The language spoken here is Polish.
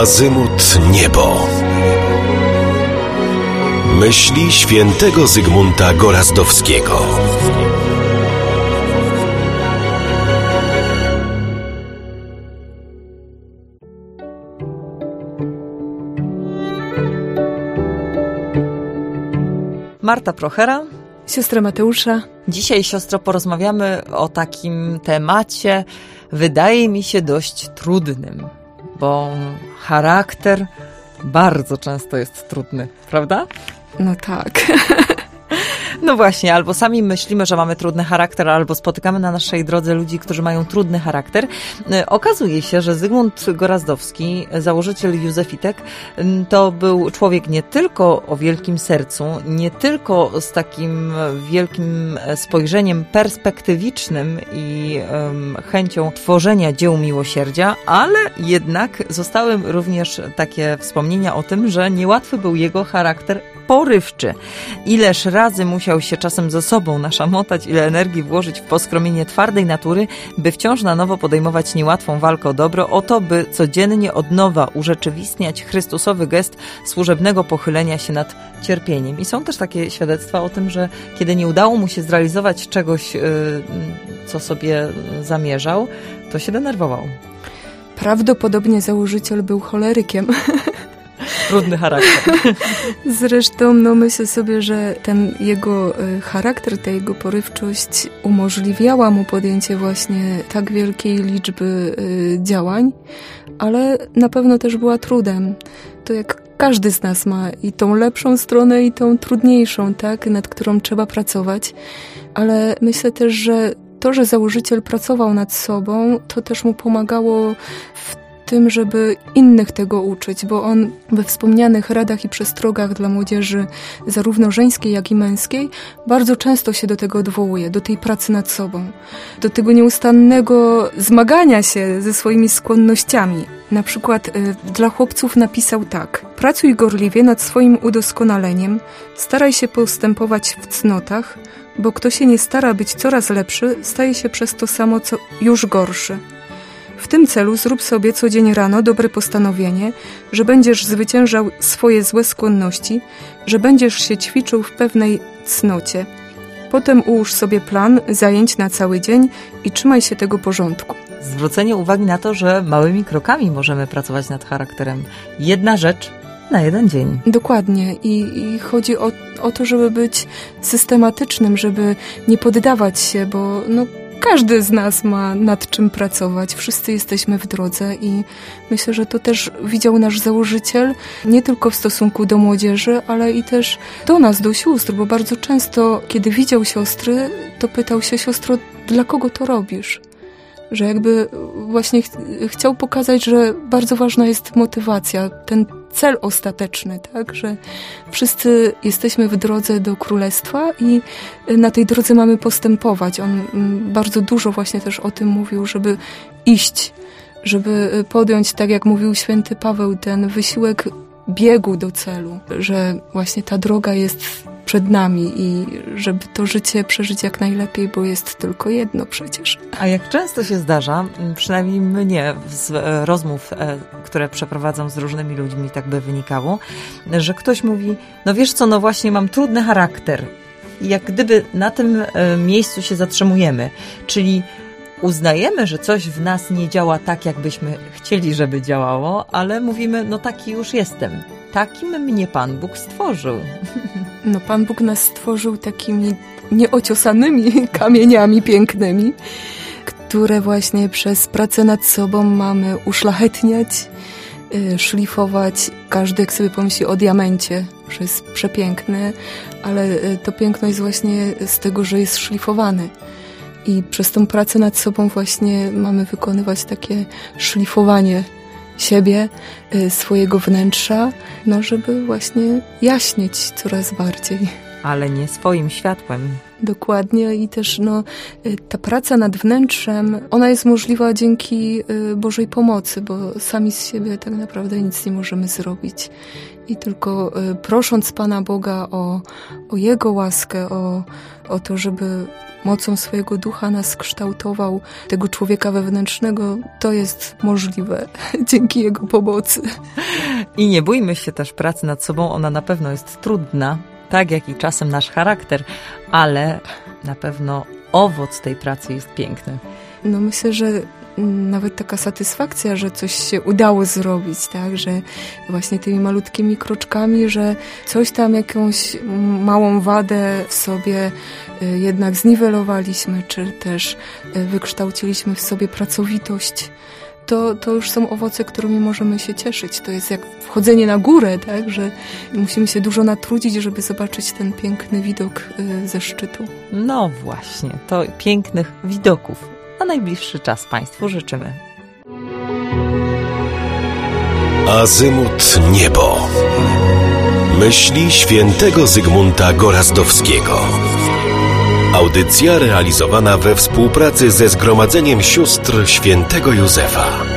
Azymut Niebo. Myśli świętego Zygmunta Gorazdowskiego. Marta Prochera. Siostra Mateusza. Dzisiaj, siostro, porozmawiamy o takim temacie, wydaje mi się, dość trudnym, bo charakter bardzo często jest trudny, prawda? No tak. No właśnie, albo sami myślimy, że mamy trudny charakter, albo spotykamy na naszej drodze ludzi, którzy mają trudny charakter. Okazuje się, że Zygmunt Gorazdowski, założyciel Józefitek, to był człowiek nie tylko o wielkim sercu, nie tylko z takim wielkim spojrzeniem perspektywicznym i chęcią tworzenia dzieł miłosierdzia, ale jednak zostały również takie wspomnienia o tym, że niełatwy był jego charakter porywczy. Ileż razy musiał się czasem ze sobą naszamotać, ile energii włożyć w poskromienie twardej natury, by wciąż na nowo podejmować niełatwą walkę o dobro, o to, by codziennie od nowa urzeczywistniać chrystusowy gest służebnego pochylenia się nad cierpieniem. I są też takie świadectwa o tym, że kiedy nie udało mu się zrealizować czegoś, co sobie zamierzał, to się denerwował. Prawdopodobnie założyciel był cholerykiem. Trudny charakter. Zresztą myślę sobie, że ten jego charakter, ta jego porywczość umożliwiała mu podjęcie właśnie tak wielkiej liczby działań, ale na pewno też była trudem. To jak każdy z nas ma i tą lepszą stronę, i tą trudniejszą, tak, nad którą trzeba pracować, ale myślę też, że to, że założyciel pracował nad sobą, to też mu pomagało w tym, żeby innych tego uczyć, bo on we wspomnianych radach i przestrogach dla młodzieży, zarówno żeńskiej, jak i męskiej, bardzo często się do tego odwołuje, do tej pracy nad sobą, do tego nieustannego zmagania się ze swoimi skłonnościami. Na przykład dla chłopców napisał tak: pracuj gorliwie nad swoim udoskonaleniem, staraj się postępować w cnotach, bo kto się nie stara być coraz lepszy, staje się przez to samo co już gorszy. W tym celu zrób sobie co dzień rano dobre postanowienie, że będziesz zwyciężał swoje złe skłonności, że będziesz się ćwiczył w pewnej cnocie. Potem ułóż sobie plan zajęć na cały dzień i trzymaj się tego porządku. Zwrócenie uwagi na to, że małymi krokami możemy pracować nad charakterem. Jedna rzecz na jeden dzień. Dokładnie. I chodzi o to, żeby być systematycznym, żeby nie poddawać się, bo każdy z nas ma nad czym pracować. Wszyscy jesteśmy w drodze i myślę, że to też widział nasz założyciel, nie tylko w stosunku do młodzieży, ale i też do nas, do sióstr, bo bardzo często, kiedy widział siostry, to pytał się: siostro, dla kogo to robisz? Że jakby właśnie chciał pokazać, że bardzo ważna jest motywacja, ten cel ostateczny, tak, że wszyscy jesteśmy w drodze do Królestwa i na tej drodze mamy postępować. On bardzo dużo właśnie też o tym mówił, żeby iść, żeby podjąć, tak jak mówił święty Paweł, ten wysiłek biegu do celu, że właśnie ta droga jest przed nami i żeby to życie przeżyć jak najlepiej, bo jest tylko jedno przecież. A jak często się zdarza, przynajmniej mnie z rozmów, które przeprowadzam z różnymi ludźmi, tak by wynikało, że ktoś mówi: no wiesz co, właśnie mam trudny charakter. I jak gdyby na tym miejscu się zatrzymujemy, czyli uznajemy, że coś w nas nie działa tak, jakbyśmy chcieli, żeby działało, ale mówimy: taki już jestem. Takim mnie Pan Bóg stworzył. Pan Bóg nas stworzył takimi nieociosanymi kamieniami pięknymi, które właśnie przez pracę nad sobą mamy uszlachetniać, szlifować. Każdy, jak sobie pomyśli o diamencie, że jest przepiękny, ale to piękno jest właśnie z tego, że jest szlifowany. I przez tą pracę nad sobą właśnie mamy wykonywać takie szlifowanie siebie, swojego wnętrza, żeby właśnie jaśnieć coraz bardziej. ale nie swoim światłem. Dokładnie i też ta praca nad wnętrzem, ona jest możliwa dzięki Bożej pomocy, bo sami z siebie tak naprawdę nic nie możemy zrobić. I tylko prosząc Pana Boga o Jego łaskę, o to, żeby mocą swojego ducha nas kształtował, tego człowieka wewnętrznego, to jest możliwe dzięki Jego pomocy. I nie bójmy się też pracy nad sobą, ona na pewno jest trudna, tak jak i czasem nasz charakter, ale na pewno owoc tej pracy jest piękny. Myślę, że nawet taka satysfakcja, że coś się udało zrobić, tak, że właśnie tymi malutkimi kroczkami, że coś tam, jakąś małą wadę w sobie jednak zniwelowaliśmy, czy też wykształciliśmy w sobie pracowitość. To już są owoce, którymi możemy się cieszyć. To jest jak wchodzenie na górę, tak, że musimy się dużo natrudzić, żeby zobaczyć ten piękny widok ze szczytu. No właśnie, to pięknych widoków. Na najbliższy czas Państwu życzymy. Azymut Niebo. Myśli świętego Zygmunta Gorazdowskiego. Audycja realizowana we współpracy ze Zgromadzeniem Sióstr Świętego Józefa.